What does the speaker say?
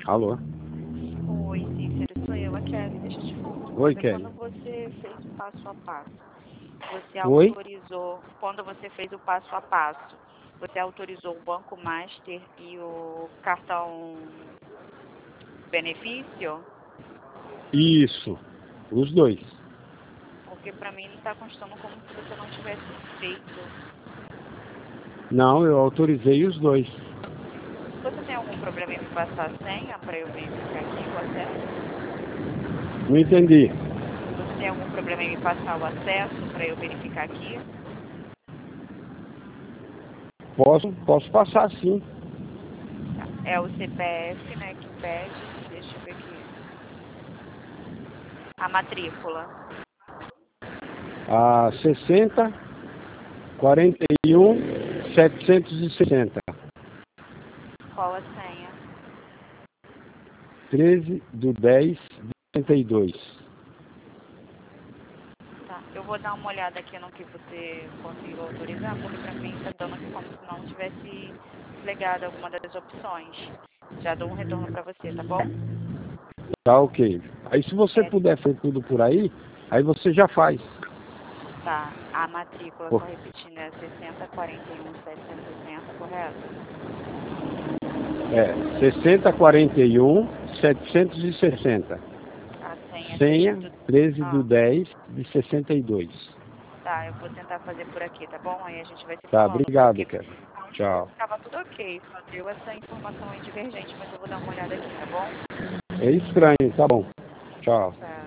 Alô? Oi, Cícero, sou eu, a Kelly. Deixa eu te falar uma Oi, coisa. Kelly. Quando você fez o passo a passo, você Oi? autorizou, quando você fez o passo a passo, você autorizou o Banco Master e o cartão benefício? Isso. Os dois. Porque para mim não está constando como se você não tivesse feito. Não, eu autorizei os dois. Você tem algum problema em me passar a senha para eu verificar aqui o acesso? Não entendi. Você tem algum problema em me passar o acesso para eu verificar aqui? Posso passar sim. Tá. É o CPF, né, que pede. Deixa eu ver aqui. A matrícula. A 60 41 760. Qual a senha? 13 do 10 de 62. Tá. Eu vou dar uma olhada aqui no que você conseguiu autorizar, porque pra mim tá dando aqui como se não tivesse desligado alguma das opções. Já dou um retorno pra você, tá bom? Tá ok. Aí se você É, puder fazer tudo por aí você já faz. tá. A matrícula, Pô, só repetindo, é 6041-760, correto? É 60 41 760. A senha 13 Senha do... 13 do Ah, 10 de 62. tá. Eu vou tentar fazer por aqui, tá bom? Aí a gente vai se Tá, falando, obrigado, porque Kelly. a última vez Tchau. estava tudo ok, só deu essa informação aí divergente, mas eu vou dar uma olhada aqui, tá bom? É estranho, tá bom. Tchau. Tá.